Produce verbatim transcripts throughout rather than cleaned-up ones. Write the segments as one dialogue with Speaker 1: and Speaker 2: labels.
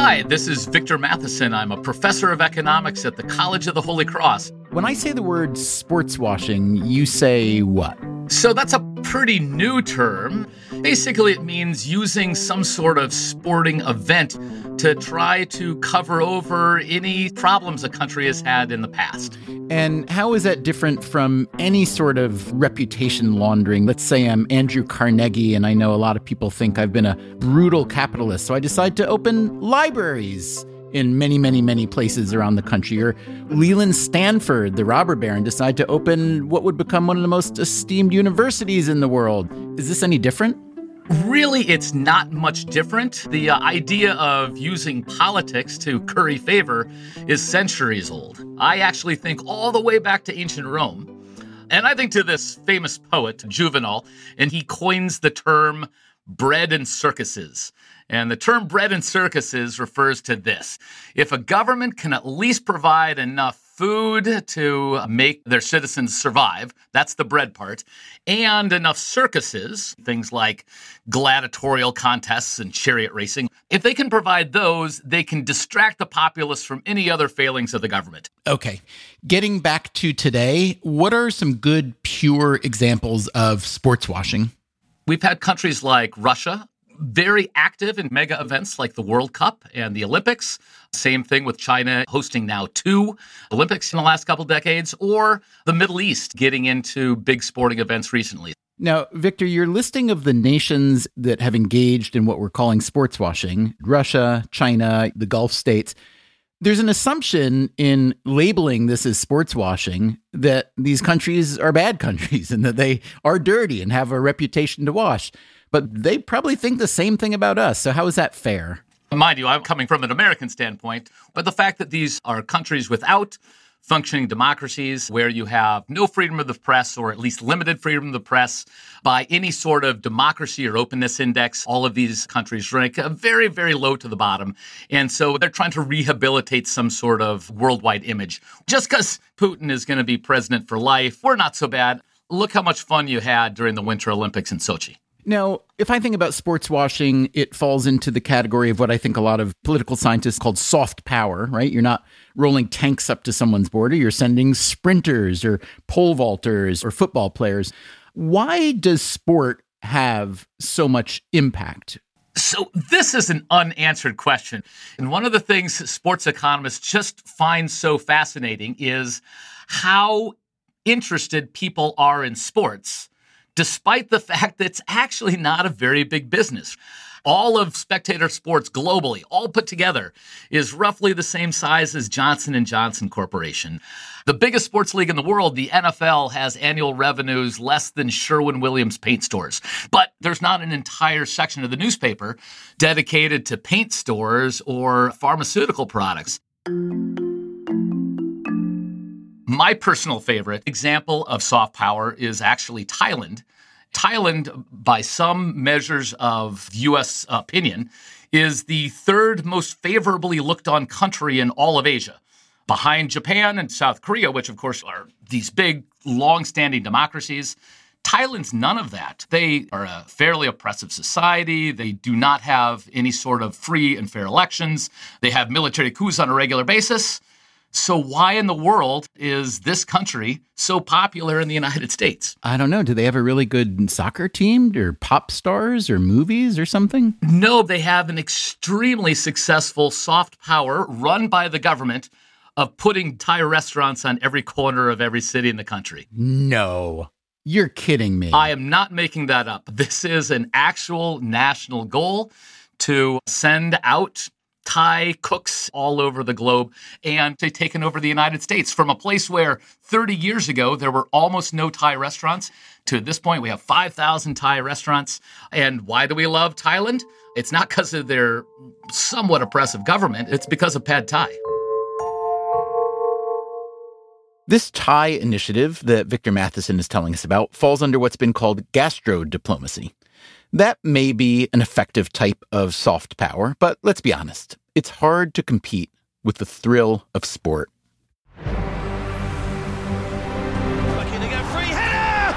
Speaker 1: Hi, this is Victor Matheson. I'm a professor of economics at the College of the Holy Cross.
Speaker 2: When I say the word sports washing, you say what?
Speaker 1: So that's a pretty new term. Basically, it means using some sort of sporting event to try to cover over any problems a country has had in the past.
Speaker 2: And how is that different from any sort of reputation laundering? Let's say I'm Andrew Carnegie, and I know a lot of people think I've been a brutal capitalist, so I decide to open libraries in many, many, many places around the country. Or Leland Stanford, the robber baron, decide to open what would become one of the most esteemed universities in the world. Is this any different?
Speaker 1: Really, it's not much different. The uh, idea of using politics to curry favor is centuries old. I actually think all the way back to ancient Rome. And I think to this famous poet, Juvenal, and he coins the term bread and circuses. And the term bread and circuses refers to this. If a government can at least provide enough food to make their citizens survive, that's the bread part, and enough circuses, things like gladiatorial contests and chariot racing, if they can provide those, they can distract the populace from any other failings of the government.
Speaker 2: Okay. Getting back to today, what are some good, pure examples of sports washing?
Speaker 1: We've had countries like Russia, very active in mega events like the World Cup and the Olympics. Same thing with China hosting now two Olympics in the last couple decades, or the Middle East getting into big sporting events recently.
Speaker 2: Now, Victor, your listing of the nations that have engaged in what we're calling sports washing, Russia, China, the Gulf states, there's an assumption in labeling this as sports washing that these countries are bad countries and that they are dirty and have a reputation to wash. But they probably think the same thing about us. So how is that fair?
Speaker 1: Mind you, I'm coming from an American standpoint, but the fact that these are countries without functioning democracies where you have no freedom of the press, or at least limited freedom of the press by any sort of democracy or openness index, all of these countries rank very, very low to the bottom. And so they're trying to rehabilitate some sort of worldwide image. Just because Putin is going to be president for life, we're not so bad. Look how much fun you had during the Winter Olympics in Sochi.
Speaker 2: Now, if I think about sports washing, it falls into the category of what I think a lot of political scientists call soft power, right? You're not rolling tanks up to someone's border. You're sending sprinters or pole vaulters or football players. Why does sport have so much impact?
Speaker 1: So this is an unanswered question. And one of the things sports economists just find so fascinating is how interested people are in sports, despite the fact that it's actually not a very big business. All of spectator sports globally, all put together, is roughly the same size as Johnson and Johnson Corporation. The biggest sports league in the world, the N F L, has annual revenues less than Sherwin-Williams paint stores. But there's not an entire section of the newspaper dedicated to paint stores or pharmaceutical products. My personal favorite example of soft power is actually Thailand. Thailand, by some measures of U S opinion, is the third most favorably looked on country in all of Asia, behind Japan and South Korea, which of course are these big, long-standing democracies. Thailand's none of that. They are a fairly oppressive society. They do not have any sort of free and fair elections. They have military coups on a regular basis. So why in the world is this country so popular in the United States?
Speaker 2: I don't know. Do they have a really good soccer team or pop stars or movies or something?
Speaker 1: No, they have an extremely successful soft power run by the government of putting Thai restaurants on every corner of every city in the country.
Speaker 2: No, you're kidding me.
Speaker 1: I am not making that up. This is an actual national goal to send out Thai cooks all over the globe, and they've taken over the United States from a place where thirty years ago there were almost no Thai restaurants to at this point we have five thousand Thai restaurants. And why do we love Thailand? It's not because of their somewhat oppressive government. It's because of Pad Thai.
Speaker 2: This Thai initiative that Victor Matheson is telling us about falls under what's been called gastro-diplomacy. That may be an effective type of soft power, but let's be honest, it's hard to compete with the thrill of sport.
Speaker 3: Looking to get free header!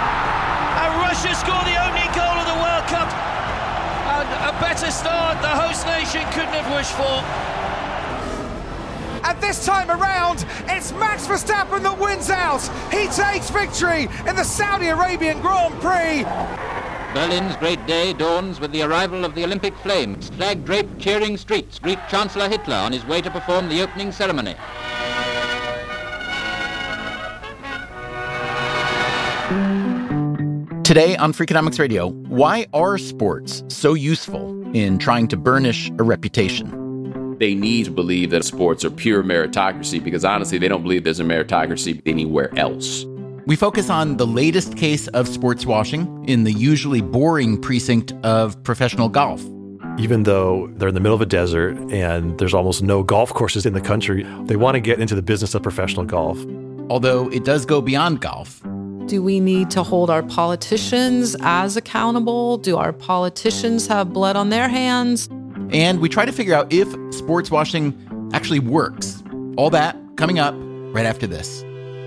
Speaker 3: And Russia score the opening goal of the World Cup. And a better start the host this nation couldn't have wished for.
Speaker 4: And this time around, it's Max Verstappen that wins out. He takes victory in the Saudi Arabian Grand Prix.
Speaker 5: Berlin's great day dawns with the arrival of the Olympic flames. Flag-draped, cheering streets greet Chancellor Hitler on his way to perform the opening ceremony.
Speaker 2: Today on Freakonomics Radio, why are sports so useful in trying to burnish a reputation?
Speaker 6: They need to believe that sports are pure meritocracy because honestly, they don't believe there's a meritocracy anywhere else.
Speaker 2: We focus on the latest case of sports washing in the usually boring precinct of professional golf.
Speaker 7: Even though they're in the middle of a desert and there's almost no golf courses in the country, they want to get into the business of professional golf.
Speaker 2: Although it does go beyond golf.
Speaker 8: Do we need to hold our politicians as accountable? Do our politicians have blood on their hands?
Speaker 2: And we try to figure out if sports washing actually works. All that coming up right after this.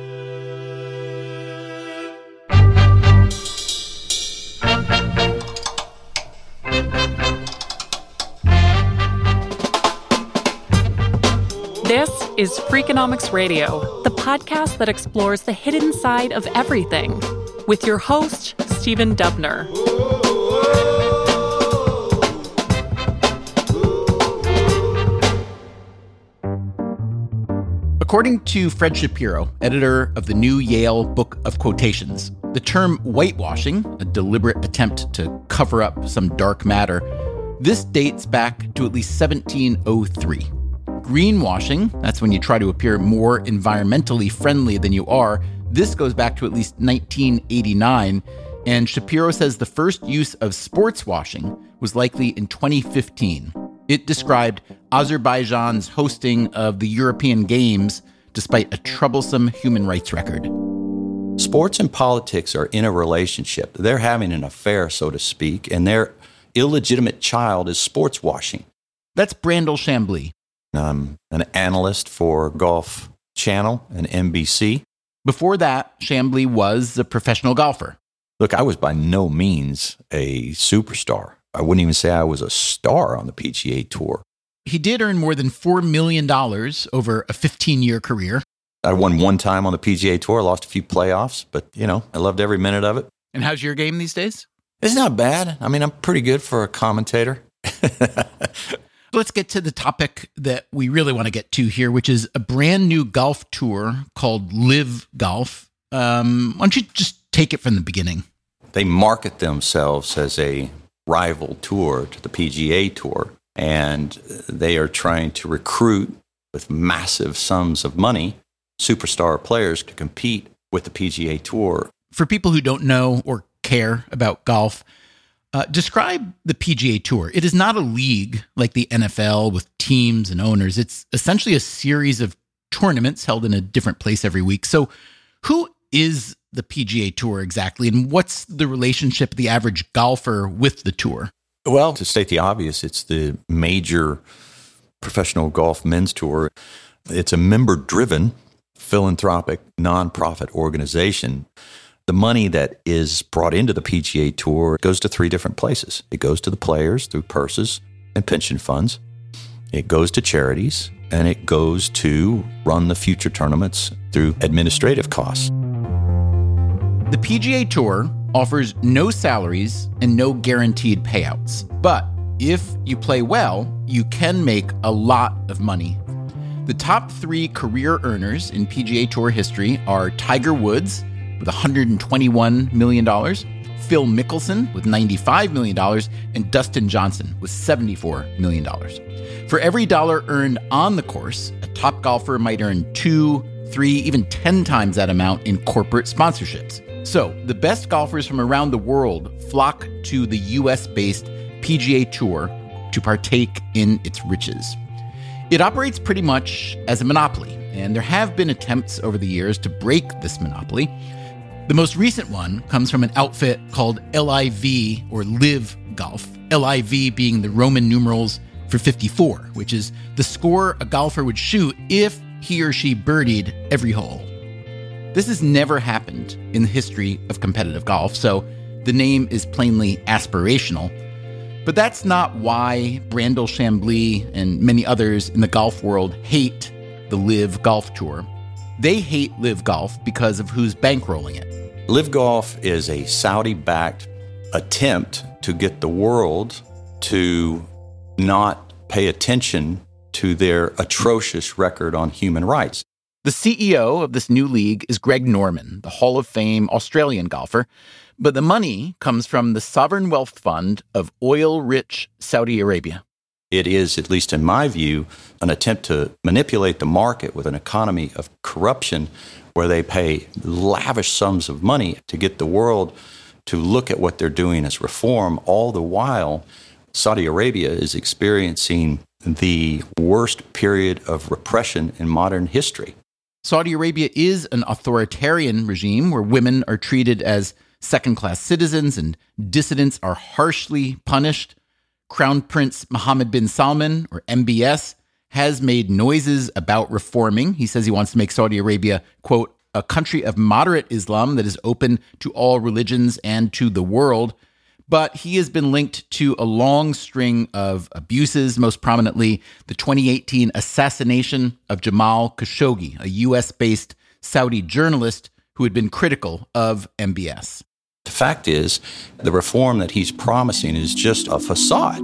Speaker 9: This is Freakonomics Radio, the podcast that explores the hidden side of everything, with your host, Stephen Dubner.
Speaker 2: According to Fred Shapiro, editor of the New Yale Book of Quotations, the term whitewashing, a deliberate attempt to cover up some dark matter, this dates back to at least seventeen oh three. Greenwashing, that's when you try to appear more environmentally friendly than you are, this goes back to at least nineteen eighty-nine, and Shapiro says the first use of sports washing was likely in twenty fifteen. It described Azerbaijan's hosting of the European Games despite a troublesome human rights record.
Speaker 10: Sports and politics are in a relationship. They're having an affair, so to speak, and their illegitimate child is sports washing.
Speaker 2: That's Brandel Chambly.
Speaker 10: I'm an analyst for Golf Channel and N B C.
Speaker 2: Before that, Chambly was a professional golfer.
Speaker 10: Look, I was by no means a superstar. I wouldn't even say I was a star on the P G A Tour.
Speaker 2: He did earn more than four million dollars over a fifteen-year career.
Speaker 10: I won one time on the P G A Tour, lost a few playoffs, but, you know, I loved every minute of it.
Speaker 2: And how's your game these days?
Speaker 10: It's not bad. I mean, I'm pretty good for a commentator.
Speaker 2: Let's get to the topic that we really want to get to here, which is a brand new golf tour called Live Golf. Um, why don't you just take it from the beginning?
Speaker 10: They market themselves as a rival tour to the P G A Tour, and they are trying to recruit with massive sums of money superstar players to compete with the P G A Tour.
Speaker 2: For people who don't know or care about golf, uh, describe the P G A Tour. It is not a league like the N F L with teams and owners. It's essentially a series of tournaments held in a different place every week. So who is the P G A Tour exactly, and what's the relationship of the average golfer with the tour?
Speaker 10: Well, to state the obvious, it's the major professional golf men's tour. It's a member-driven, philanthropic, nonprofit organization. The money that is brought into the P G A Tour goes to three different places. It goes to the players through purses and pension funds. It goes to charities, and it goes to run the future tournaments through administrative costs.
Speaker 2: The P G A Tour offers no salaries and no guaranteed payouts. But if you play well, you can make a lot of money. The top three career earners in P G A Tour history are Tiger Woods with one hundred twenty-one million dollars, Phil Mickelson with ninety-five million dollars, and Dustin Johnson with seventy-four million dollars. For every dollar earned on the course, a top golfer might earn two, three, even ten times that amount in corporate sponsorships. So the best golfers from around the world flock to the U S-based P G A Tour to partake in its riches. It operates pretty much as a monopoly, and there have been attempts over the years to break this monopoly. The most recent one comes from an outfit called L I V, or Live Golf, L I V being the Roman numerals for fifty-four, which is the score a golfer would shoot if he or she birdied every hole. This has never happened in the history of competitive golf, so the name is plainly aspirational. But that's not why Brandel Chambly and many others in the golf world hate the LIV Golf Tour. They hate LIV Golf because of who's bankrolling it.
Speaker 10: LIV Golf is a Saudi-backed attempt to get the world to not pay attention to their atrocious record on human rights.
Speaker 2: The C E O of this new league is Greg Norman, the Hall of Fame Australian golfer. But the money comes from the sovereign wealth fund of oil-rich Saudi Arabia.
Speaker 10: It is, at least in my view, an attempt to manipulate the market with an economy of corruption where they pay lavish sums of money to get the world to look at what they're doing as reform. All the while, Saudi Arabia is experiencing the worst period of repression in modern history.
Speaker 2: Saudi Arabia is an authoritarian regime where women are treated as second-class citizens and dissidents are harshly punished. Crown Prince Mohammed bin Salman, or M B S, has made noises about reforming. He says he wants to make Saudi Arabia, quote, a country of moderate Islam that is open to all religions and to the world. But he has been linked to a long string of abuses, most prominently the twenty eighteen assassination of Jamal Khashoggi, a U S-based Saudi journalist who had been critical of M B S.
Speaker 10: The fact is, the reform that he's promising is just a facade.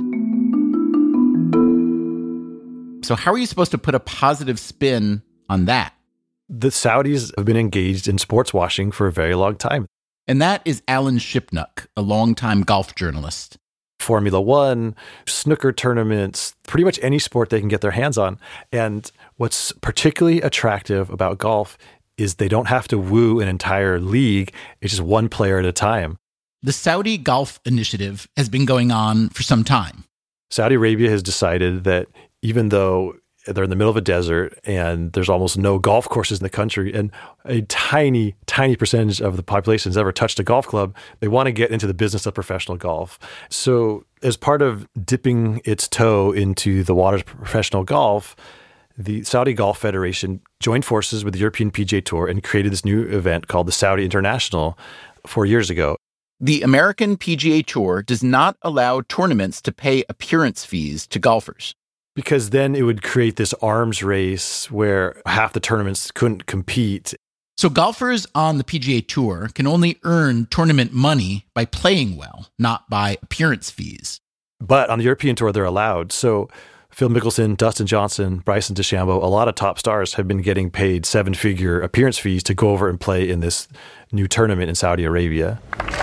Speaker 2: So how are you supposed to put a positive spin on that?
Speaker 7: The Saudis have been engaged in sports washing for a very long time.
Speaker 2: And that is Alan Shipnuck, a longtime golf journalist.
Speaker 7: Formula One, snooker tournaments, pretty much any sport they can get their hands on. And what's particularly attractive about golf is they don't have to woo an entire league. It's just one player at a time.
Speaker 2: The Saudi Golf Initiative has been going on for some time.
Speaker 7: Saudi Arabia has decided that even though they're in the middle of a desert and there's almost no golf courses in the country and a tiny, tiny percentage of the population has ever touched a golf club, they want to get into the business of professional golf. So as part of dipping its toe into the waters of professional golf, the Saudi Golf Federation joined forces with the European P G A Tour and created this new event called the Saudi International four years ago.
Speaker 2: The American P G A Tour does not allow tournaments to pay appearance fees to golfers.
Speaker 7: Because then it would create this arms race where half the tournaments couldn't compete.
Speaker 2: So golfers on the P G A Tour can only earn tournament money by playing well, not by appearance fees.
Speaker 7: But on the European Tour, they're allowed. So Phil Mickelson, Dustin Johnson, Bryson DeChambeau, a lot of top stars have been getting paid seven-figure appearance fees to go over and play in this new tournament in Saudi Arabia.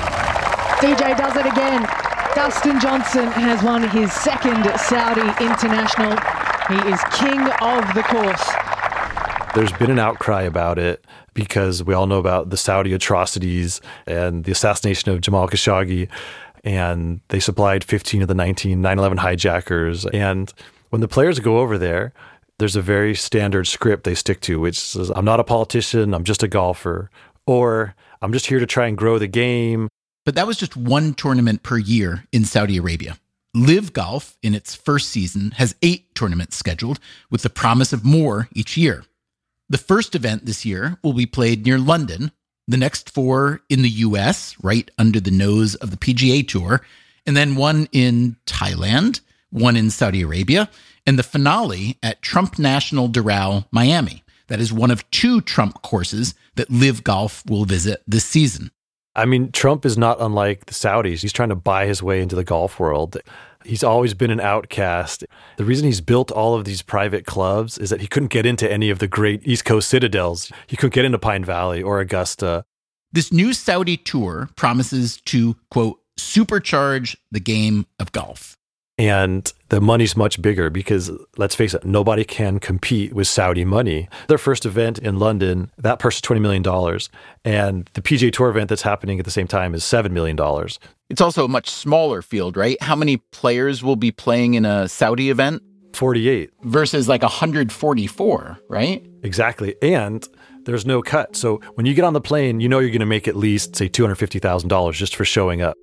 Speaker 11: D J does it again. Dustin Johnson has won his second Saudi International. He is king of the course.
Speaker 7: There's been an outcry about it because we all know about the Saudi atrocities and the assassination of Jamal Khashoggi, and they supplied fifteen of the nineteen nine eleven hijackers. And when the players go over there, there's a very standard script they stick to, which says, I'm not a politician, I'm just a golfer, or I'm just here to try and grow the game.
Speaker 2: But that was just one tournament per year in Saudi Arabia. LIV Golf, in its first season, has eight tournaments scheduled, with the promise of more each year. The first event this year will be played near London, the next four in the U S, right under the nose of the P G A Tour, and then one in Thailand, one in Saudi Arabia, and the finale at Trump National Doral, Miami. That is one of two Trump courses that LIV Golf will visit this season.
Speaker 7: I mean, Trump is not unlike the Saudis. He's trying to buy his way into the golf world. He's always been an outcast. The reason he's built all of these private clubs is that he couldn't get into any of the great East Coast citadels. He couldn't get into Pine Valley or Augusta.
Speaker 2: This new Saudi tour promises to, quote, supercharge the game of golf.
Speaker 7: And the money's much bigger because, let's face it, nobody can compete with Saudi money. Their first event in London, that purse is twenty million dollars. And the P G A Tour event that's happening at the same time is seven million dollars.
Speaker 2: It's also a much smaller field, right? How many players will be playing in a Saudi event?
Speaker 7: forty-eight.
Speaker 2: Versus like one hundred forty-four, right?
Speaker 7: Exactly. And there's no cut. So when you get on the plane, you know you're going to make at least, say, two hundred fifty thousand dollars just for showing up.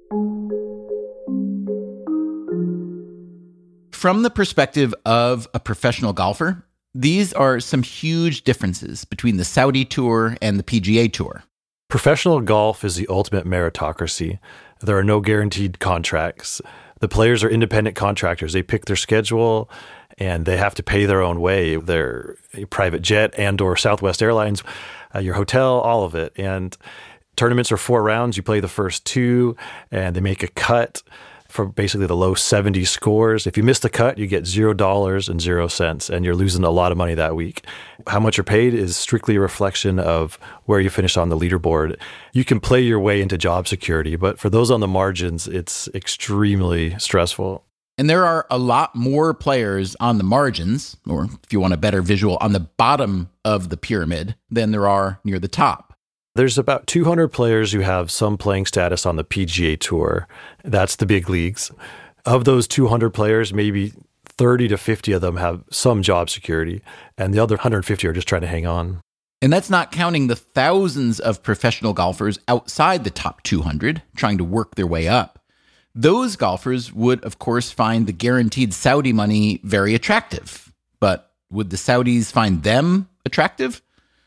Speaker 2: From the perspective of a professional golfer, these are some huge differences between the Saudi Tour and the P G A Tour.
Speaker 7: Professional golf is the ultimate meritocracy. There are no guaranteed contracts. The players are independent contractors. They pick their schedule and they have to pay their own way. Their private jet and or Southwest Airlines, uh, your hotel, all of it. And tournaments are four rounds. You play the first two and they make a cut for basically the low seventy scores. If you miss the cut, you get zero dollars and zero cents, and you're losing a lot of money that week. How much you're paid is strictly a reflection of where you finish on the leaderboard. You can play your way into job security, but for those on the margins, it's extremely stressful.
Speaker 2: And there are a lot more players on the margins, or if you want a better visual, on the bottom of the pyramid than there are near the top.
Speaker 7: There's about two hundred players who have some playing status on the P G A Tour. That's the big leagues. Of those two hundred players, maybe thirty to fifty of them have some job security, and the other one hundred fifty are just trying to hang on.
Speaker 2: And that's not counting the thousands of professional golfers outside the top two hundred trying to work their way up. Those golfers would, of course, find the guaranteed Saudi money very attractive. But would the Saudis find them attractive?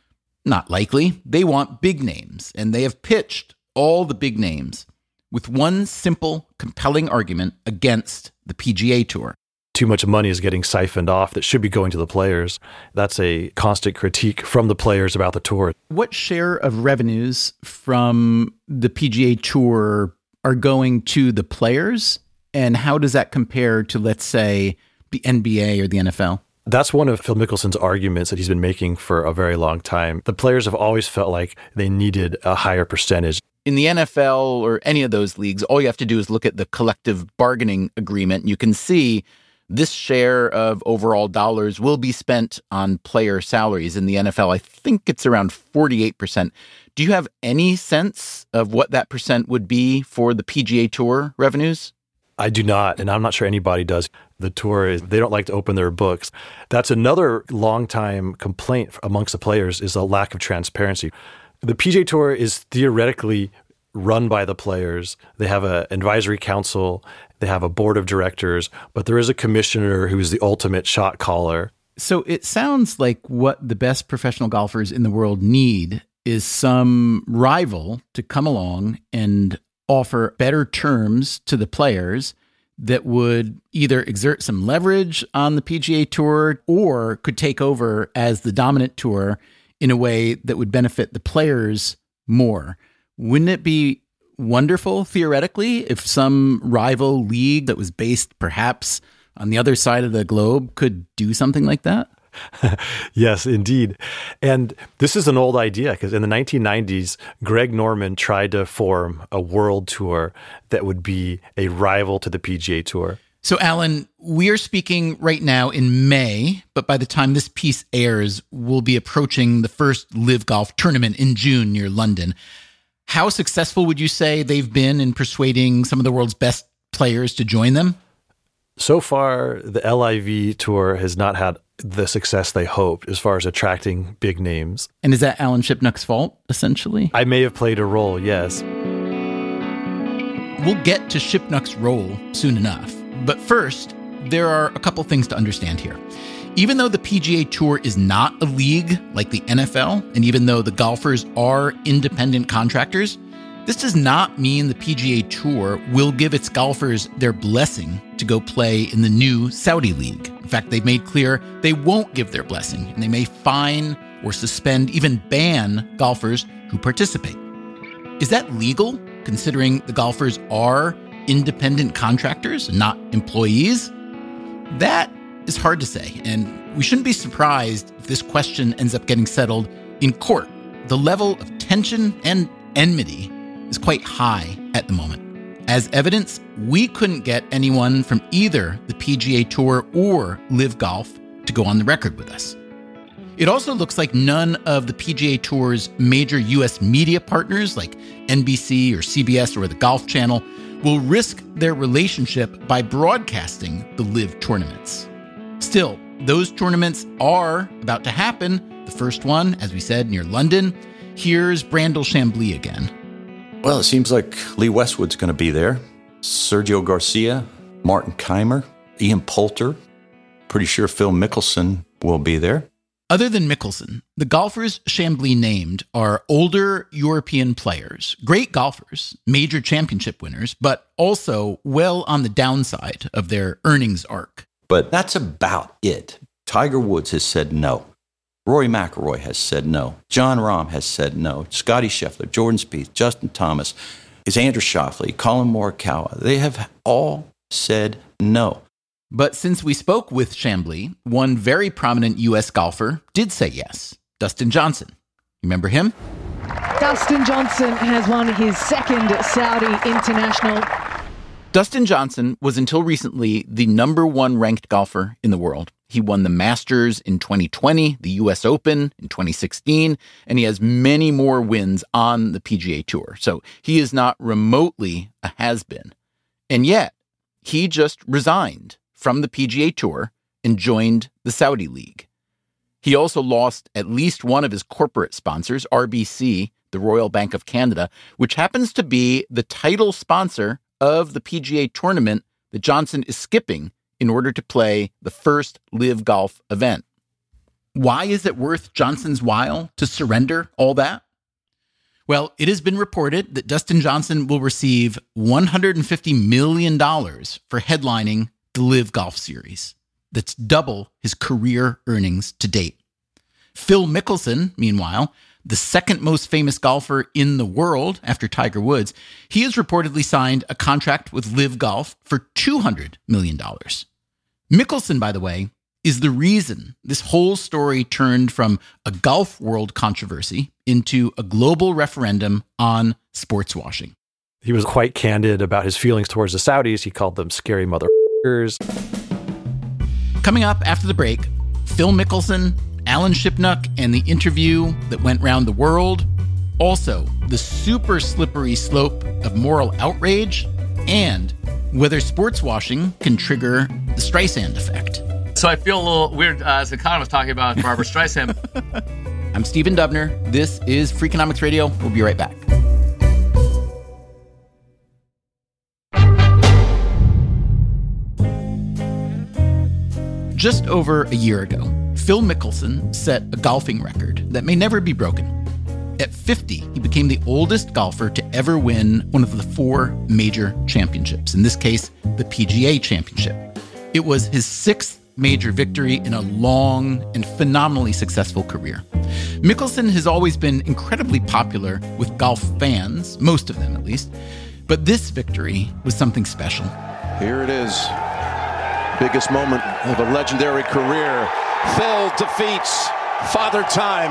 Speaker 2: Not likely. They want big names, and they have pitched all the big names with one simple, compelling argument against the P G A Tour.
Speaker 7: Too much money is getting siphoned off that should be going to the players. That's a constant critique from the players about the tour.
Speaker 2: What share of revenues from the P G A Tour are going to the players, and how does that compare to, let's say, the N B A or the N F L?
Speaker 7: That's one of Phil Mickelson's arguments that he's been making for a very long time. The players have always felt like they needed a higher percentage.
Speaker 2: In the N F L or any of those leagues, all you have to do is look at the collective bargaining agreement. You can see this share of overall dollars will be spent on player salaries. In the N F L, I think it's around forty-eight percent. Do you have any sense of what that percent would be for the P G A Tour revenues?
Speaker 7: I do not, and I'm not sure anybody does. The tour, is, they don't like to open their books. That's another longtime complaint amongst the players is a lack of transparency. The P G A Tour is theoretically run by the players. They have an advisory council, they have a board of directors, but there is a commissioner who is the ultimate shot caller.
Speaker 2: So it sounds like what the best professional golfers in the world need is some rival to come along and offer better terms to the players that would either exert some leverage on the P G A Tour or could take over as the dominant tour in a way that would benefit the players more. Wouldn't it be wonderful, theoretically, if some rival league that was based perhaps on the other side of the globe could do something like that?
Speaker 7: Yes, indeed. And this is an old idea because in the nineteen nineties, Greg Norman tried to form a world tour that would be a rival to the P G A Tour.
Speaker 2: So, Alan, we are speaking right now in May, but by the time this piece airs, we'll be approaching the first Live Golf tournament in June near London. How successful would you say they've been in persuading some of the world's best players to join them?
Speaker 7: So far, the L I V Tour has not had the success they hoped as far as attracting big names.
Speaker 2: And is that Alan Shipnuck's fault, essentially?
Speaker 7: I may have played a role, yes.
Speaker 2: We'll get to Shipnuck's role soon enough. But first, there are a couple things to understand here. Even though the P G A Tour is not a league like the N F L, and even though the golfers are independent contractors, this does not mean the P G A Tour will give its golfers their blessing to go play in the new Saudi League. In fact, they've made clear they won't give their blessing, and they may fine or suspend, even ban golfers who participate. Is that legal, considering the golfers are independent contractors, not employees? That is hard to say, and we shouldn't be surprised if this question ends up getting settled in court. The level of tension and enmity is quite high at the moment. As evidence, we couldn't get anyone from either the P G A Tour or Live Golf to go on the record with us. It also looks like none of the P G A Tour's major U S media partners like N B C or C B S or the Golf Channel will risk their relationship by broadcasting the Live tournaments. Still, those tournaments are about to happen. The first one, as we said, near London. Here's Brandel Chambly again.
Speaker 10: Well, it seems like Lee Westwood's going to be there. Sergio Garcia, Martin Keimer, Ian Poulter. Pretty sure Phil Mickelson will be there.
Speaker 2: Other than Mickelson, the golfers Chambly named are older European players, great golfers, major championship winners, but also well on the downside of their earnings arc.
Speaker 10: But that's about it. Tiger Woods has said no. Rory McIlroy has said no. Jon Rahm has said no. Scotty Scheffler, Jordan Spieth, Justin Thomas, is Andrew Schauffele, Colin Morikawa. They have all said no.
Speaker 2: But since we spoke with Chambly, one very prominent U S golfer did say yes, Dustin Johnson. Remember him?
Speaker 11: Dustin Johnson has won his second Saudi International.
Speaker 2: Dustin Johnson was until recently the number one ranked golfer in the world. He won the Masters in twenty twenty, the U S Open in twenty sixteen, and he has many more wins on the P G A Tour. So he is not remotely a has-been. And yet, he just resigned from the P G A Tour and joined the Saudi League. He also lost at least one of his corporate sponsors, R B C, the Royal Bank of Canada, which happens to be the title sponsor of the P G A tournament that Johnson is skipping in order to play the first LIV Golf event. Why is it worth Johnson's while to surrender all that? Well, it has been reported that Dustin Johnson will receive one hundred fifty million dollars for headlining the LIV Golf Series. That's double his career earnings to date. Phil Mickelson, meanwhile, the second most famous golfer in the world after Tiger Woods, he has reportedly signed a contract with LIV Golf for two hundred million dollars. Mickelson, by the way, is the reason this whole story turned from a golf world controversy into a global referendum on sports washing.
Speaker 7: He was quite candid about his feelings towards the Saudis. He called them scary motherfuckers.
Speaker 2: Coming up after the break, Phil Mickelson, Alan Shipnuck, and the interview that went round the world. Also, the super slippery slope of moral outrage, and whether sports washing can trigger the Streisand effect.
Speaker 1: So I feel a little weird uh, as an economist talking about Barbara Streisand.
Speaker 2: I'm Stephen Dubner. This is Freakonomics Radio. We'll be right back. Just over a year ago, Phil Mickelson set a golfing record that may never be broken. At fifty, he became the oldest golfer to ever win one of the four major championships, in this case, the P G A Championship. It was his sixth major victory in a long and phenomenally successful career. Mickelson has always been incredibly popular with golf fans, most of them at least, but this victory was something special.
Speaker 12: Here it is. Biggest moment of a legendary career. Phil defeats Father Time.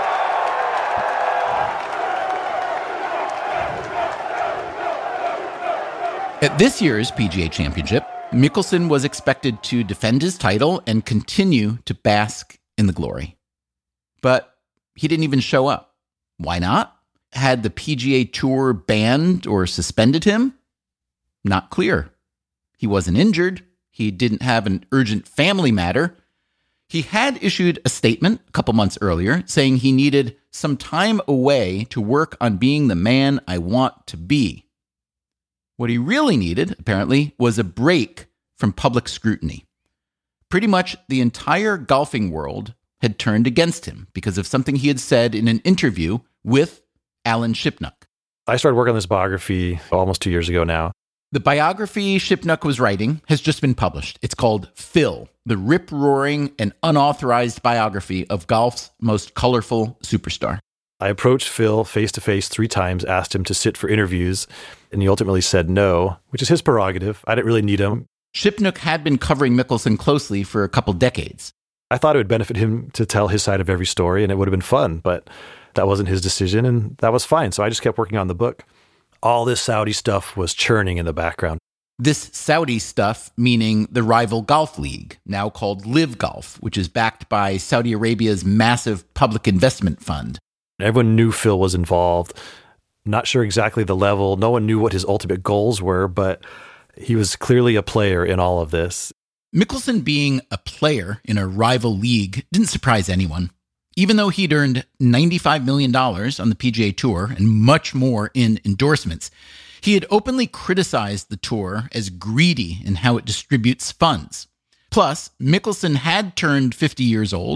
Speaker 2: At this year's P G A Championship, Mickelson was expected to defend his title and continue to bask in the glory. But he didn't even show up. Why not? Had the P G A Tour banned or suspended him? Not clear. He wasn't injured. He didn't have an urgent family matter. He had issued a statement a couple months earlier saying he needed some time away to work on being the man I want to be. What he really needed, apparently, was a break from public scrutiny. Pretty much the entire golfing world had turned against him because of something he had said in an interview with Alan Shipnuck.
Speaker 7: I started working on this biography almost two years ago now.
Speaker 2: The biography Shipnuck was writing has just been published. It's called Phil, the rip-roaring and unauthorized biography of golf's most colorful superstar.
Speaker 7: I approached Phil face-to-face three times, asked him to sit for interviews, and he ultimately said no, which is his prerogative. I didn't really need him.
Speaker 2: Shipnuck had been covering Mickelson closely for a couple decades.
Speaker 7: I thought it would benefit him to tell his side of every story, and it would have been fun, but that wasn't his decision, and that was fine. So I just kept working on the book. All this Saudi stuff was churning in the background.
Speaker 2: This Saudi stuff, meaning the rival golf league, now called LIV Golf, which is backed by Saudi Arabia's massive public investment fund.
Speaker 7: Everyone knew Phil was involved. Not sure exactly the level. No one knew what his ultimate goals were, but he was clearly a player in all of this.
Speaker 2: Mickelson being a player in a rival league didn't surprise anyone. Even though he'd earned ninety-five million dollars on the P G A Tour and much more in endorsements, he had openly criticized the tour as greedy in how it distributes funds. Plus, Mickelson had turned fifty years old,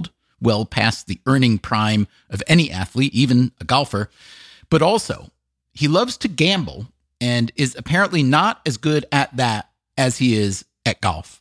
Speaker 2: well past the earning prime of any athlete, even a golfer. But also, he loves to gamble and is apparently not as good at that as he is at golf.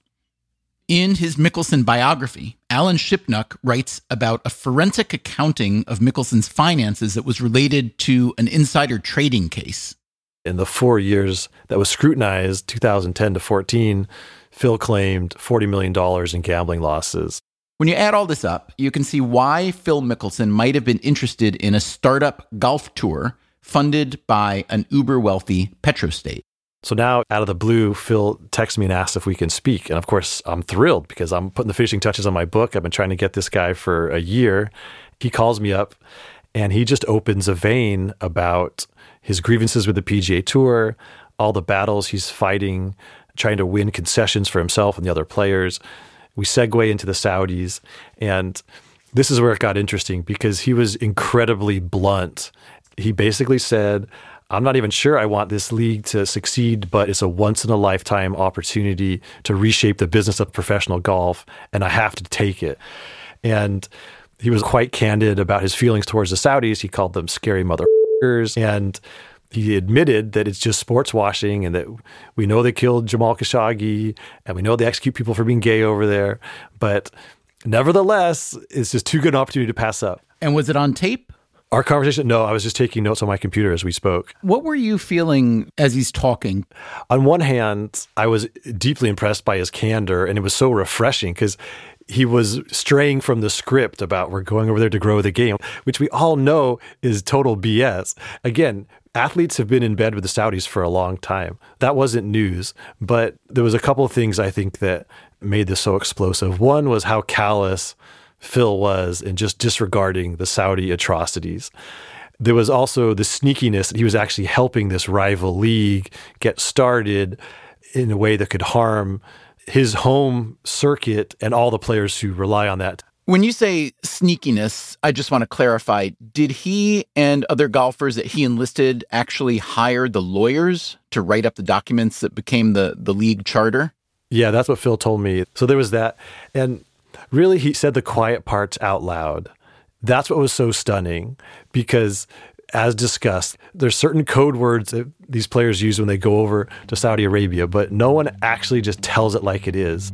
Speaker 2: In his Mickelson biography, Alan Shipnuck writes about a forensic accounting of Mickelson's finances that was related to an insider trading case.
Speaker 7: In the four years that was scrutinized, two thousand ten to fourteen, Phil claimed forty million dollars in gambling losses.
Speaker 2: When you add all this up, you can see why Phil Mickelson might have been interested in a startup golf tour funded by an uber-wealthy petrostate.
Speaker 7: So now, out of the blue, Phil texts me and asks if we can speak. And of course, I'm thrilled because I'm putting the finishing touches on my book. I've been trying to get this guy for a year. He calls me up and he just opens a vein about his grievances with the P G A Tour, all the battles he's fighting, trying to win concessions for himself and the other players. We segue into the Saudis. And this is where it got interesting because he was incredibly blunt. He basically said, I'm not even sure I want this league to succeed, but it's a once-in-a-lifetime opportunity to reshape the business of professional golf, and I have to take it. And he was quite candid about his feelings towards the Saudis. He called them scary motherfuckers, and he admitted that it's just sports washing and that we know they killed Jamal Khashoggi, and we know they execute people for being gay over there, but nevertheless, it's just too good an opportunity to pass up.
Speaker 2: And was it on tape?
Speaker 7: Our conversation? No, I was just taking notes on my computer as we spoke.
Speaker 2: What were you feeling as he's talking?
Speaker 7: On one hand, I was deeply impressed by his candor, and it was so refreshing because he was straying from the script about we're going over there to grow the game, which we all know is total B S. Again, athletes have been in bed with the Saudis for a long time. That wasn't news, but there was a couple of things I think that made this so explosive. One was how callous Phil was in just disregarding the Saudi atrocities. There was also the sneakiness that he was actually helping this rival league get started in a way that could harm his home circuit and all the players who rely on that.
Speaker 2: When you say sneakiness, I just want to clarify, did he and other golfers that he enlisted actually hire the lawyers to write up the documents that became the, the league charter?
Speaker 7: Yeah, that's what Phil told me. So there was that. And really, he said the quiet parts out loud. That's what was so stunning because, as discussed, there's certain code words that these players use when they go over to Saudi Arabia, but no one actually just tells it like it is.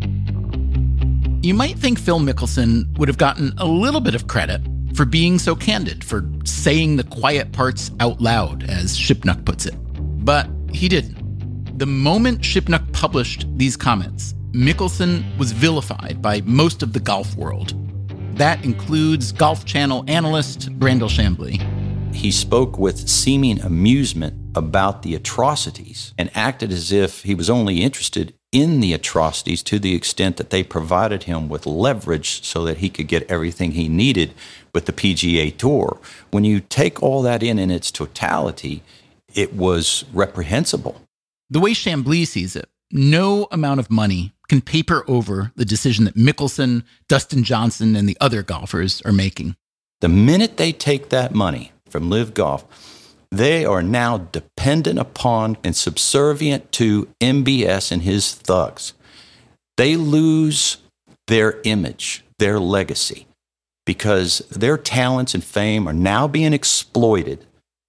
Speaker 2: You might think Phil Mickelson would have gotten a little bit of credit for being so candid, for saying the quiet parts out loud, as Shipnuck puts it. But he didn't. The moment Shipnuck published these comments, Mickelson was vilified by most of the golf world. That includes Golf Channel analyst Brandel Chambly.
Speaker 10: He spoke with seeming amusement about the atrocities and acted as if he was only interested in the atrocities to the extent that they provided him with leverage so that he could get everything he needed with the P G A Tour. When you take all that in in its totality, it was reprehensible.
Speaker 2: The way Chambly sees it, no amount of money can paper over the decision that Mickelson, Dustin Johnson, and the other golfers are making.
Speaker 10: The minute they take that money from Live Golf, they are now dependent upon and subservient to M B S and his thugs. They lose their image, their legacy, because their talents and fame are now being exploited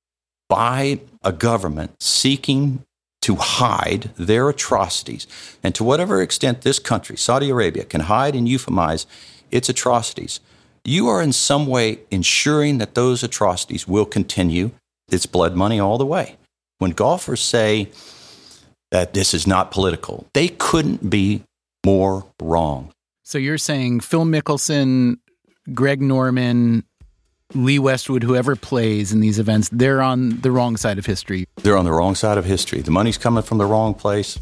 Speaker 10: by a government seeking to hide their atrocities. And to whatever extent this country, Saudi Arabia, can hide and euphemize its atrocities, you are in some way ensuring that those atrocities will continue. It's blood money all the way. When golfers say that this is not political, they couldn't be more wrong.
Speaker 2: So you're saying Phil Mickelson, Greg Norman, Lee Westwood, whoever plays in these events, they're on the wrong side of history.
Speaker 10: They're on the wrong side of history. The money's coming from the wrong place.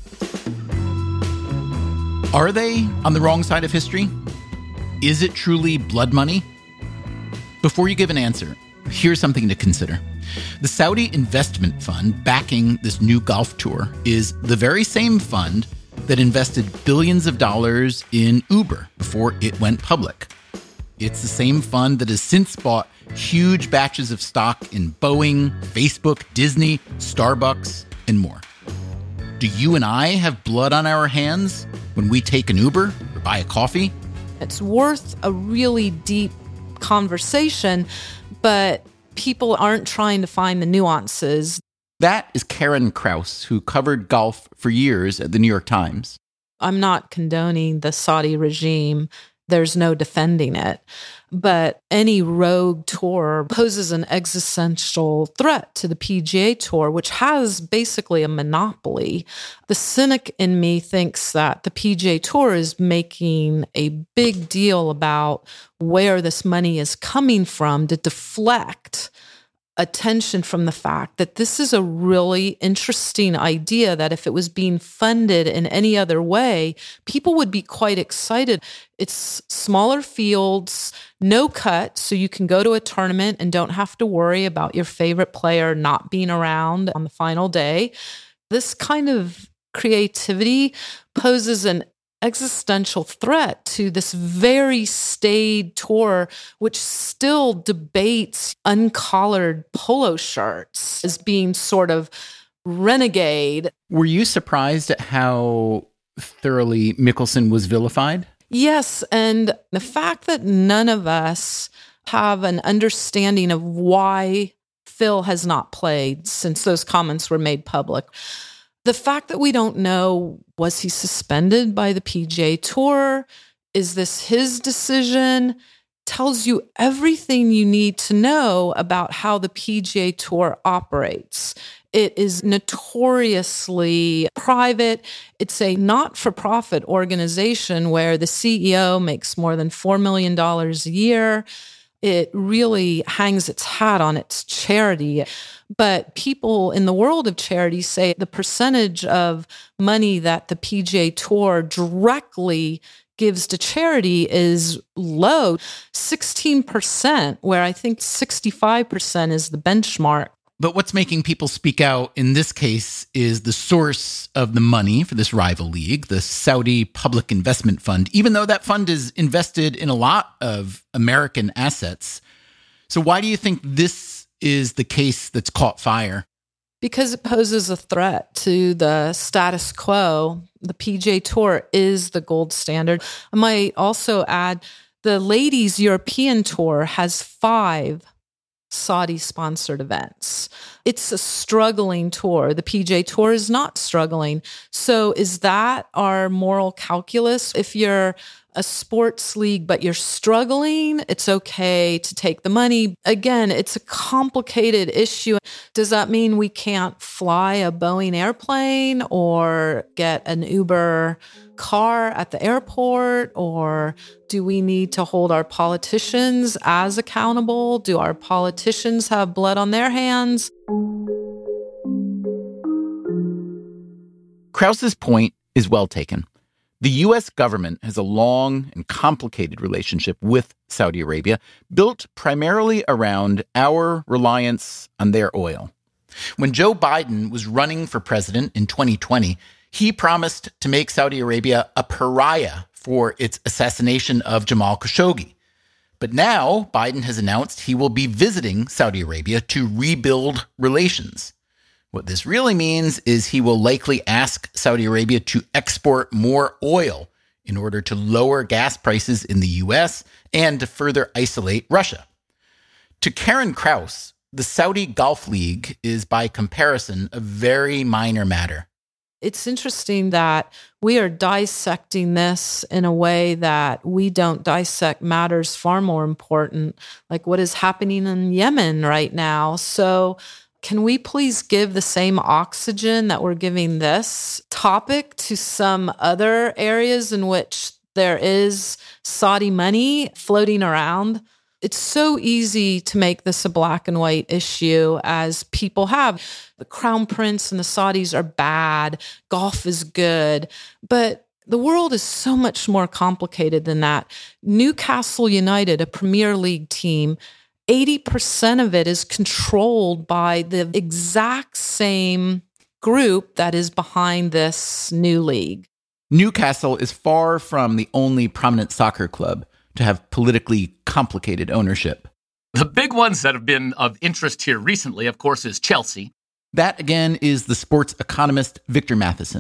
Speaker 2: Are they on the wrong side of history? Is it truly blood money? Before you give an answer, here's something to consider. The Saudi investment fund backing this new golf tour is the very same fund that invested billions of dollars in Uber before it went public. It's the same fund that has since bought huge batches of stock in Boeing, Facebook, Disney, Starbucks, and more. Do you and I have blood on our hands when we take an Uber or buy a coffee?
Speaker 8: It's worth a really deep conversation, but people aren't trying to find the nuances.
Speaker 2: That is Karen Krause, who covered golf for years at the New York Times.
Speaker 8: I'm not condoning the Saudi regime. There's no defending it. But any rogue tour poses an existential threat to the P G A Tour, which has basically a monopoly. The cynic in me thinks that the P G A Tour is making a big deal about where this money is coming from to deflect attention from the fact that this is a really interesting idea that if it was being funded in any other way, people would be quite excited. It's smaller fields, no cut, so you can go to a tournament and don't have to worry about your favorite player not being around on the final day. This kind of creativity poses an existential threat to this very staid tour, which still debates uncollared polo shirts as being sort of renegade.
Speaker 2: Were you surprised at how thoroughly Mickelson was vilified?
Speaker 8: Yes, and the fact that none of us have an understanding of why Phil has not played since those comments were made public. The fact that we don't know, was he suspended by the P G A Tour? Is this his decision? Tells you everything you need to know about how the P G A Tour operates. It is notoriously private. It's a not-for-profit organization where the C E O makes more than four million dollars a year. It really hangs its hat on its charity. But people in the world of charity say the percentage of money that the P G A Tour directly gives to charity is low, sixteen percent, where I think sixty-five percent is the benchmark.
Speaker 2: But what's making people speak out in this case is the source of the money for this rival league, the Saudi Public Investment Fund, even though that fund is invested in a lot of American assets. So why do you think this is the case that's caught fire?
Speaker 8: Because it poses a threat to the status quo. The P G A Tour is the gold standard. I might also add the Ladies European Tour has five Saudi-sponsored events. It's a struggling tour. The P G A Tour is not struggling. So is that our moral calculus? If you're a sports league, but you're struggling, it's okay to take the money. Again, it's a complicated issue. Does that mean we can't fly a Boeing airplane or get an Uber car at the airport? Or do we need to hold our politicians as accountable? Do our politicians have blood on their hands?
Speaker 2: Krause's point is well taken. The U S government has a long and complicated relationship with Saudi Arabia, built primarily around our reliance on their oil. When Joe Biden was running for president in twenty twenty, he promised to make Saudi Arabia a pariah for its assassination of Jamal Khashoggi. But now Biden has announced he will be visiting Saudi Arabia to rebuild relations. What this really means is he will likely ask Saudi Arabia to export more oil in order to lower gas prices in the U S and to further isolate Russia. To Karen Krause, the Saudi Golf League is by comparison a very minor matter.
Speaker 8: It's interesting that we are dissecting this in a way that we don't dissect matters far more important, like what is happening in Yemen right now. So can we please give the same oxygen that we're giving this topic to some other areas in which there is Saudi money floating around? It's so easy to make this a black and white issue, as people have. The Crown Prince and the Saudis are bad. Golf is good. But the world is so much more complicated than that. Newcastle United, a Premier League team, eighty percent of it is controlled by the exact same group that is behind this new league.
Speaker 2: Newcastle is far from the only prominent soccer club to have politically complicated ownership.
Speaker 1: The big ones that have been of interest here recently, of course, is Chelsea.
Speaker 2: That, again, is the sports economist Victor Matheson.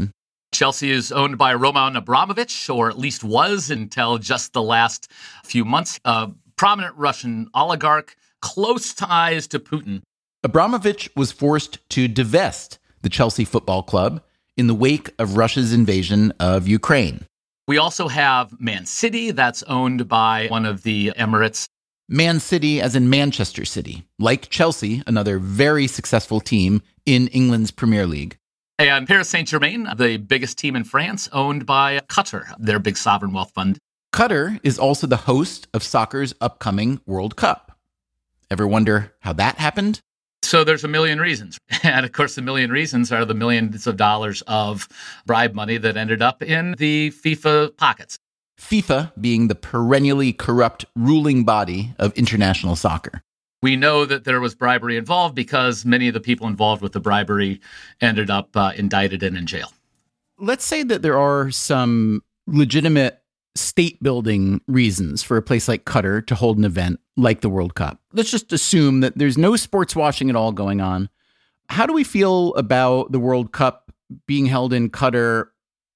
Speaker 1: Chelsea is owned by Roman Abramovich, or at least was until just the last few months. A prominent Russian oligarch, close ties to Putin.
Speaker 2: Abramovich was forced to divest the Chelsea Football Club in the wake of Russia's invasion of Ukraine.
Speaker 1: We also have Man City, that's owned by one of the Emirates.
Speaker 2: Man City as in Manchester City, like Chelsea, another very successful team in England's Premier League.
Speaker 1: And Paris Saint-Germain, the biggest team in France, owned by Qatar, their big sovereign wealth fund.
Speaker 2: Qatar is also the host of soccer's upcoming World Cup. Ever wonder how that happened?
Speaker 1: So there's a million reasons. And of course, the million reasons are the millions of dollars of bribe money that ended up in the FIFA pockets.
Speaker 2: FIFA being the perennially corrupt ruling body of international soccer.
Speaker 1: We know that there was bribery involved because many of the people involved with the bribery ended up uh, indicted and in jail.
Speaker 2: Let's say that there are some legitimate state-building reasons for a place like Qatar to hold an event like the World Cup. Let's just assume that there's no sports washing at all going on. How do we feel about the World Cup being held in Qatar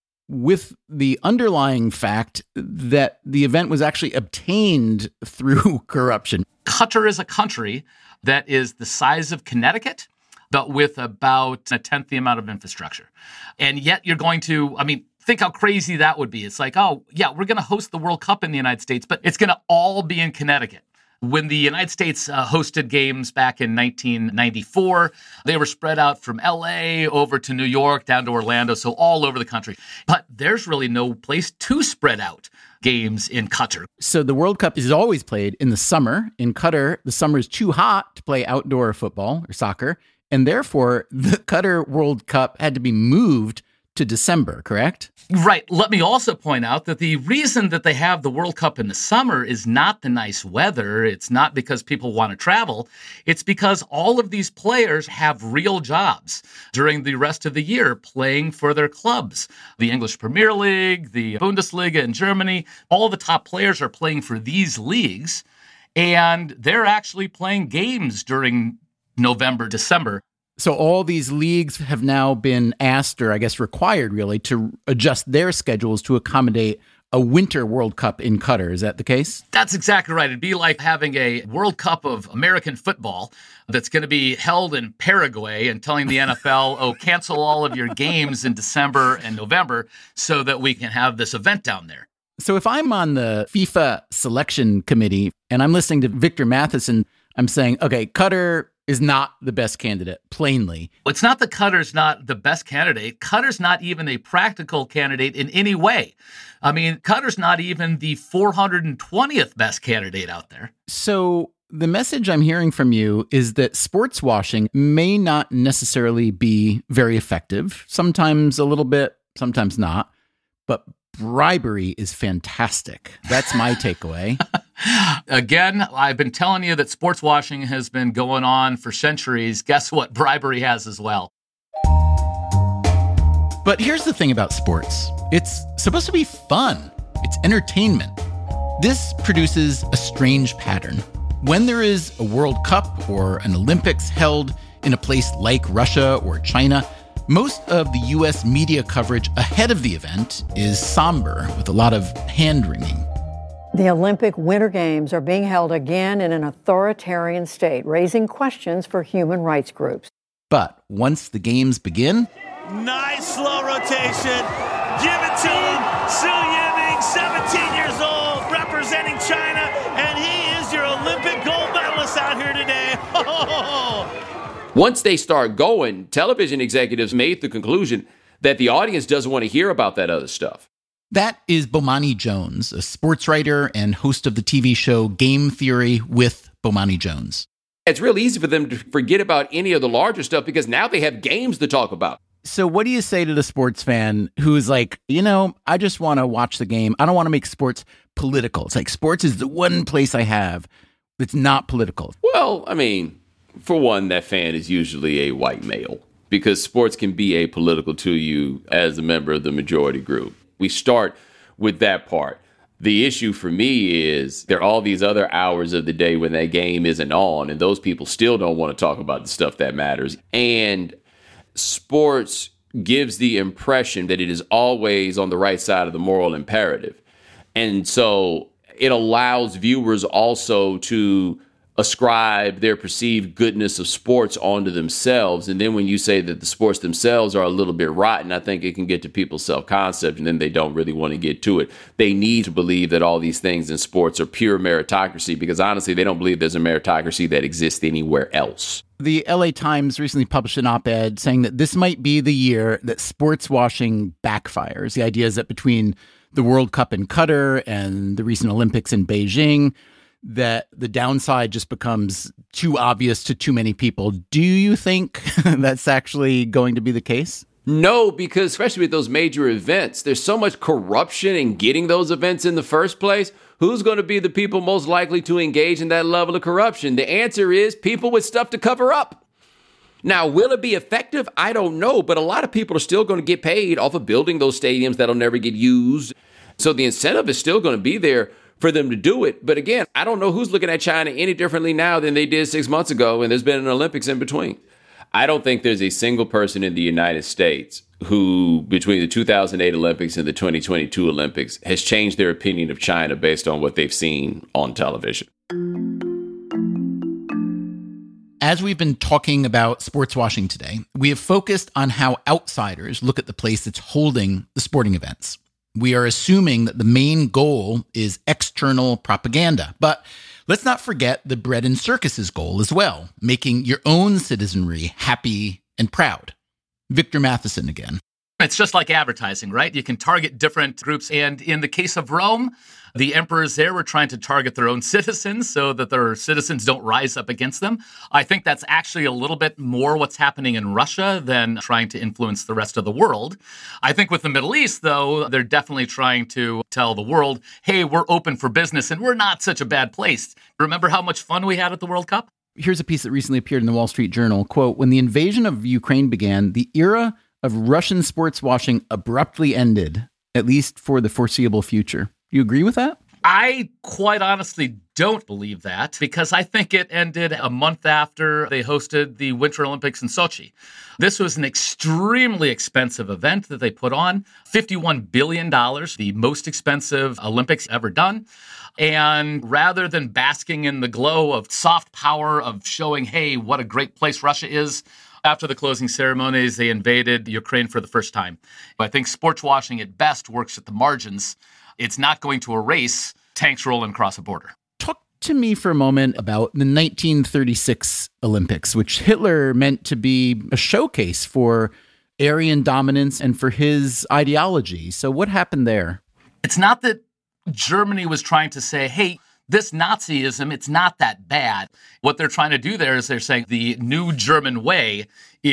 Speaker 2: with the underlying fact that the event was actually obtained through corruption?
Speaker 1: Qatar is a country that is the size of Connecticut, but with about a tenth the amount of infrastructure. And yet you're going to, I mean, think how crazy that would be. It's like, oh, yeah, we're going to host the World Cup in the United States, but it's going to all be in Connecticut. When the United States uh, hosted games back in nineteen ninety-four, they were spread out from L A over to New York, down to Orlando, so all over the country. But there's really no place to spread out games in Qatar.
Speaker 2: So the World Cup is always played in the summer. In Qatar, the summer is too hot to play outdoor football or soccer, and therefore the Qatar World Cup had to be moved to December, correct?
Speaker 1: Right. Let me also point out that the reason that they have the World Cup in the summer is not the nice weather. It's not because people want to travel. It's because all of these players have real jobs during the rest of the year playing for their clubs. The English Premier League, the Bundesliga in Germany, all the top players are playing for these leagues, and they're actually playing games during November, December.
Speaker 2: So all these leagues have now been asked, or I guess required really, to adjust their schedules to accommodate a winter World Cup in Qatar. Is that the case?
Speaker 1: That's exactly right. It'd be like having a World Cup of American football that's going to be held in Paraguay and telling the N F L, oh, cancel all of your games in December and November so that we can have this event down there.
Speaker 2: So if I'm on the FIFA selection committee and I'm listening to Victor Matheson, I'm saying, okay, Qatar is not the best candidate, plainly.
Speaker 1: It's not that Qatar's not the best candidate. Qatar's not even a practical candidate in any way. I mean, Qatar's not even the four hundred twentieth best candidate out there.
Speaker 2: So the message I'm hearing from you is that sports washing may not necessarily be very effective, sometimes a little bit, sometimes not, but bribery is fantastic. That's my takeaway.
Speaker 1: Again, I've been telling you that sports washing has been going on for centuries. Guess what? Bribery has as well.
Speaker 2: But here's the thing about sports. It's supposed to be fun. It's entertainment. This produces a strange pattern. When there is a World Cup or an Olympics held in a place like Russia or China, most of the U S media coverage ahead of the event is somber, with a lot of hand-wringing.
Speaker 13: The Olympic Winter Games are being held again in an authoritarian state, raising questions for human rights groups.
Speaker 2: But once the games begin...
Speaker 3: Nice slow rotation. Give it to him. Su Yiming, seventeen years old, representing China, and he is your Olympic gold medalist out here today.
Speaker 6: Once they start going, television executives made the conclusion that the audience doesn't want to hear about that other stuff.
Speaker 2: That is Bomani Jones, a sports writer and host of the T V show Game Theory with Bomani Jones.
Speaker 6: It's real easy for them to forget about any of the larger stuff because now they have games to talk about.
Speaker 2: So what do you say to the sports fan who's like, you know, I just want to watch the game. I don't want to make sports political. It's like sports is the one place I have that's not political.
Speaker 6: Well, I mean, for one, that fan is usually a white male because sports can be apolitical to you as a member of the majority group. We start with that part. The issue for me is there are all these other hours of the day when that game isn't on, and those people still don't want to talk about the stuff that matters. And sports gives the impression that it is always on the right side of the moral imperative. And so it allows viewers also to ascribe their perceived goodness of sports onto themselves. And then when you say that the sports themselves are a little bit rotten, I think it can get to people's self-concept, and then they don't really want to get to it. They need to believe that all these things in sports are pure meritocracy, because honestly, they don't believe there's a meritocracy that exists anywhere else.
Speaker 2: The L A Times recently published an op-ed saying that this might be the year that sports washing backfires. The idea is that between the World Cup in Qatar and the recent Olympics in Beijing, that the downside just becomes too obvious to too many people. Do you think that's actually going to be the case?
Speaker 6: No, because especially with those major events, there's so much corruption in getting those events in the first place. Who's going to be the people most likely to engage in that level of corruption? The answer is people with stuff to cover up. Now, will it be effective? I don't know, but a lot of people are still going to get paid off of building those stadiums that'll never get used. So the incentive is still going to be there for them to do it. But again, I don't know who's looking at China any differently now than they did six months ago, and there's been an Olympics in between. I don't think there's a single person in the United States who, between the two thousand eight Olympics and the twenty twenty-two Olympics, has changed their opinion of China based on what they've seen on television.
Speaker 2: As we've been talking about sports washing today, we have focused on how outsiders look at the place that's holding the sporting events. We are assuming that the main goal is external propaganda. But let's not forget the bread and circuses goal as well, making your own citizenry happy and proud. Victor Matheson again.
Speaker 1: It's just like advertising, right? You can target different groups. And in the case of Rome, the emperors there were trying to target their own citizens so that their citizens don't rise up against them. I think that's actually a little bit more what's happening in Russia than trying to influence the rest of the world. I think with the Middle East, though, they're definitely trying to tell the world, hey, we're open for business and we're not such a bad place. Remember how much fun we had at the World Cup?
Speaker 2: Here's a piece that recently appeared in the Wall Street Journal. Quote, when the invasion of Ukraine began, the era of Russian sports washing abruptly ended, at least for the foreseeable future. You agree with that?
Speaker 1: I quite honestly don't believe that, because I think it ended a month after they hosted the Winter Olympics in Sochi. This was an extremely expensive event that they put on, fifty-one billion dollars, the most expensive Olympics ever done. And rather than basking in the glow of soft power of showing, hey, what a great place Russia is, after the closing ceremonies, they invaded Ukraine for the first time. I think sports washing at best works at the margins. It's not going to erase tanks rolling across a border.
Speaker 2: Talk to me for a moment about the nineteen thirty-six Olympics, which Hitler meant to be a showcase for Aryan dominance and for his ideology. So what happened there?
Speaker 1: It's not that Germany was trying to say, hey, this Nazism, it's not that bad. What they're trying to do there is they're saying the new German way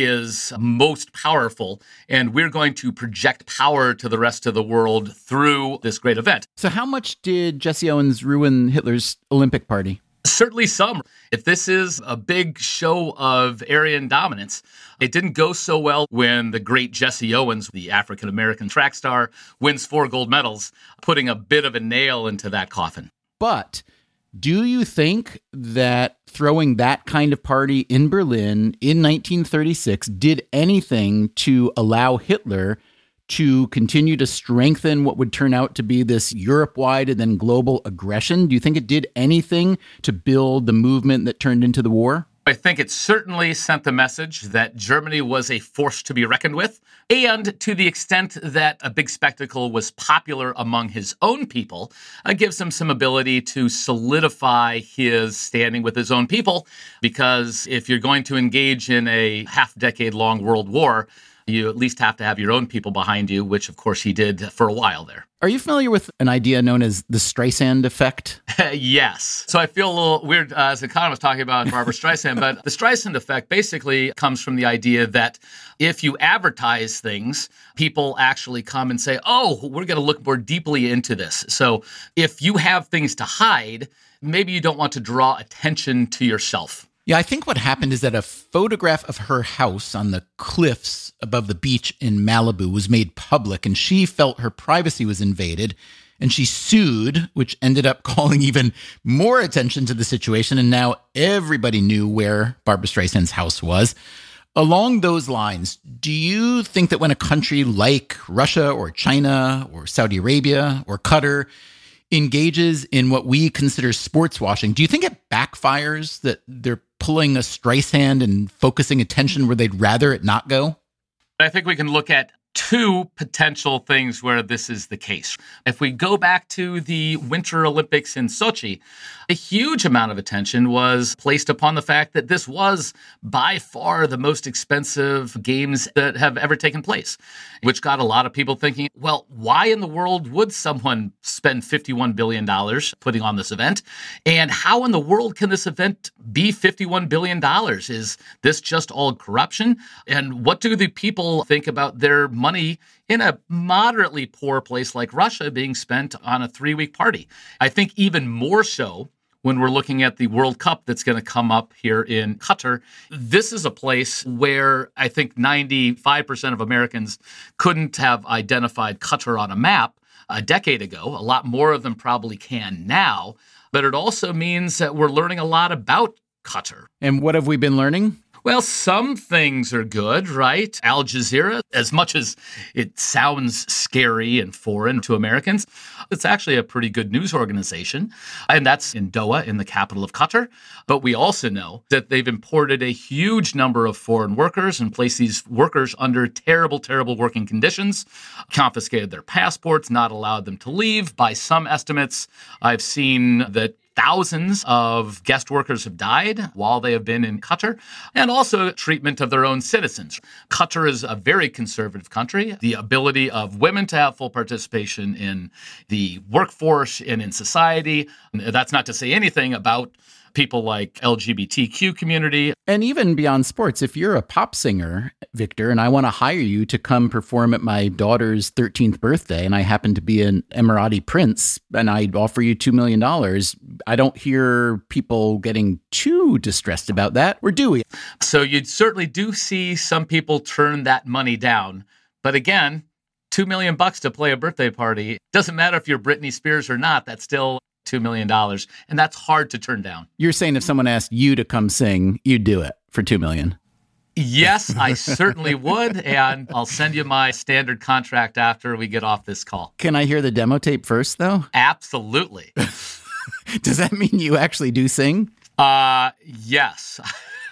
Speaker 1: is most powerful, and we're going to project power to the rest of the world through this great event.
Speaker 2: So how much did Jesse Owens ruin Hitler's Olympic party?
Speaker 1: Certainly some. If this is a big show of Aryan dominance, it didn't go so well when the great Jesse Owens, the African-American track star, wins four gold medals, putting a bit of a nail into that coffin.
Speaker 2: But do you think that throwing that kind of party in Berlin in nineteen thirty-six did anything to allow Hitler to continue to strengthen what would turn out to be this Europe-wide and then global aggression? Do you think it did anything to build the movement that turned into the war?
Speaker 1: I think it certainly sent the message that Germany was a force to be reckoned with. And to the extent that a big spectacle was popular among his own people, it gives him some ability to solidify his standing with his own people. Because if you're going to engage in a half-decade-long world war, you at least have to have your own people behind you, which, of course, he did for a while there.
Speaker 2: Are you familiar with an idea known as the Streisand effect?
Speaker 1: Yes. So I feel a little weird uh, as an economist talking about Barbara Streisand, but the Streisand effect basically comes from the idea that if you advertise things, people actually come and say, oh, we're going to look more deeply into this. So if you have things to hide, maybe you don't want to draw attention to yourself.
Speaker 2: Yeah, I think what happened is that a photograph of her house on the cliffs above the beach in Malibu was made public, and she felt her privacy was invaded, and she sued, which ended up calling even more attention to the situation, and now everybody knew where Barbra Streisand's house was. Along those lines, do you think that when a country like Russia or China or Saudi Arabia or Qatar engages in what we consider sports washing, do you think it backfires, that they're pulling a Streisand and focusing attention where they'd rather it not go?
Speaker 1: I think we can look at two potential things where this is the case. If we go back to the Winter Olympics in Sochi, a huge amount of attention was placed upon the fact that this was by far the most expensive games that have ever taken place, which got a lot of people thinking, well, why in the world would someone spend fifty-one billion dollars putting on this event? And how in the world can this event be fifty-one billion dollars? Is this just all corruption? And what do the people think about their money in a moderately poor place like Russia being spent on a three-week party? I think even more so when we're looking at the World Cup that's going to come up here in Qatar. This is a place where I think ninety-five percent of Americans couldn't have identified Qatar on a map a decade ago. A lot more of them probably can now. But it also means that we're learning a lot about Qatar.
Speaker 2: And what have we been learning?
Speaker 1: Well, some things are good, right? Al Jazeera, as much as it sounds scary and foreign to Americans, it's actually a pretty good news organization. And that's in Doha, in the capital of Qatar. But we also know that they've imported a huge number of foreign workers and placed these workers under terrible, terrible working conditions, confiscated their passports, not allowed them to leave. By some estimates, I've seen that thousands of guest workers have died while they have been in Qatar, and also treatment of their own citizens. Qatar is a very conservative country. The ability of women to have full participation in the workforce and in society, that's not to say anything about people like L G B T Q community.
Speaker 2: And even beyond sports, if you're a pop singer, Victor, and I want to hire you to come perform at my daughter's thirteenth birthday, and I happen to be an Emirati prince, and I offer you two million dollars, I don't hear people getting too distressed about that, or do we?
Speaker 1: So you certainly do see some people turn that money down. But again, two million bucks to play a birthday party, doesn't matter if you're Britney Spears or not, that's still two million dollars, and that's hard to turn down.
Speaker 2: You're saying if someone asked you to come sing, you'd do it for two million dollars?
Speaker 1: Yes, I certainly would, and I'll send you my standard contract after we get off this call.
Speaker 2: Can I hear the demo tape first, though?
Speaker 1: Absolutely.
Speaker 2: Does that mean you actually do sing?
Speaker 1: Uh, yes.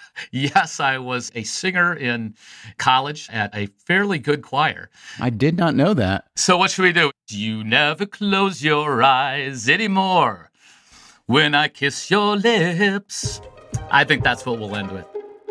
Speaker 1: Yes, I was a singer in college at a fairly good choir.
Speaker 2: I did not know that.
Speaker 1: So what should we do? You never close your eyes anymore when I kiss your lips. I think that's what we'll end with.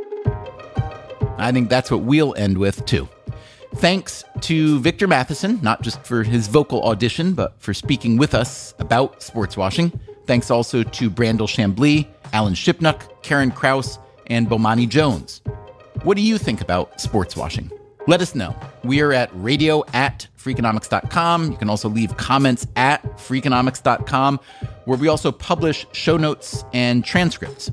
Speaker 2: I think that's what we'll end with, too. Thanks to Victor Matheson, not just for his vocal audition, but for speaking with us about sports washing. Thanks also to Brandel Chambly, Alan Shipnuck, Karen Kraus, and Bomani Jones. What do you think about sports washing? Let us know. We are at radio at freakonomics dot com. You can also leave comments at freakonomics dot com, where we also publish show notes and transcripts.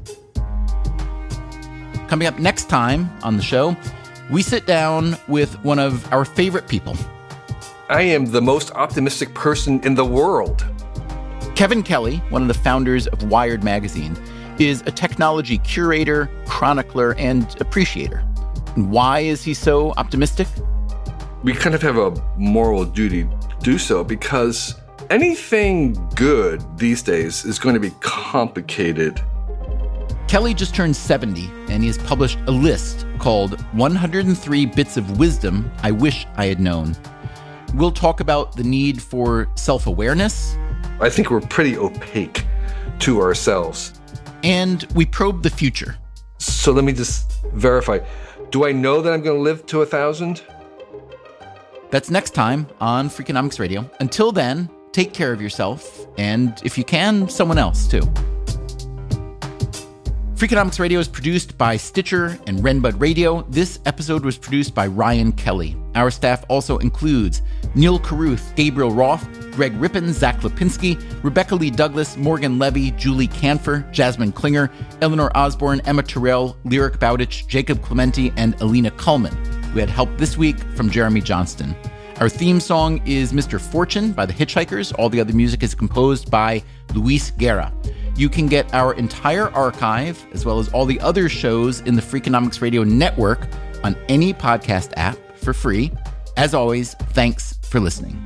Speaker 2: Coming up next time on the show, we sit down with one of our favorite people.
Speaker 14: I am the most optimistic person in the world.
Speaker 2: Kevin Kelly, one of the founders of Wired Magazine, is a technology curator, chronicler, and appreciator. And why is he so optimistic?
Speaker 14: We kind of have a moral duty to do so because anything good these days is going to be complicated.
Speaker 2: Kelly just turned seventy, and he has published a list called one hundred three Bits of Wisdom I Wish I Had Known. We'll talk about the need for self-awareness.
Speaker 14: I think we're pretty opaque to ourselves.
Speaker 2: And we probe the future.
Speaker 14: So let me just verify. Do I know that I'm going to live to a thousand?
Speaker 2: That's next time on Freakonomics Radio. Until then, take care of yourself, and if you can, someone else too. Freakonomics Radio is produced by Stitcher and Renbud Radio. This episode was produced by Ryan Kelly. Our staff also includes Neil Carruth, Gabriel Roth, Greg Rippin, Zach Lipinski, Rebecca Lee Douglas, Morgan Levy, Julie Canfer, Jasmine Klinger, Eleanor Osborne, Emma Terrell, Lyric Bowditch, Jacob Clementi, and Alina Kuhlman. We had help this week from Jeremy Johnston. Our theme song is Mister Fortune by the Hitchhikers. All the other music is composed by Luis Guerra. You can get our entire archive, as well as all the other shows in the Freakonomics Radio network, on any podcast app for free. As always, thanks for listening.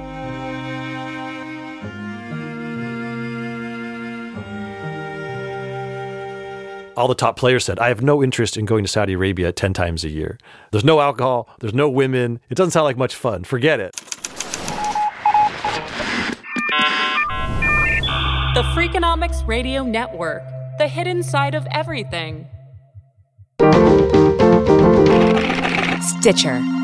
Speaker 7: All the top players said, I have no interest in going to Saudi Arabia ten times a year. There's no alcohol. There's no women. It doesn't sound like much fun. Forget it.
Speaker 9: The Freakonomics Radio Network, the hidden side of everything.
Speaker 15: Stitcher.